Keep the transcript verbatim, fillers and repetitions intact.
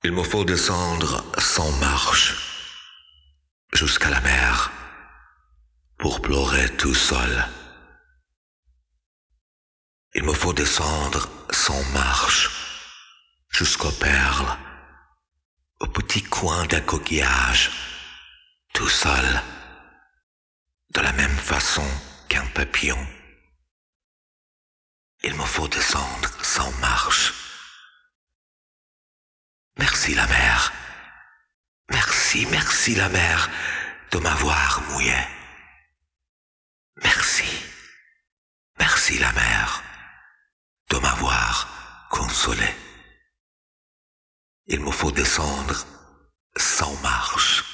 Il me faut descendre sans marche jusqu'à la mer pour pleurer tout seul. Il me faut descendre sans marche jusqu'aux perles, au petit coin d'un coquillage, tout seul, de la même façon qu'un papillon. Il me faut descendre sans marche. Merci la mer. Merci, merci la mer de m'avoir mouillé. Merci. Merci la mer de m'avoir consolé. Il me faut descendre sans marche.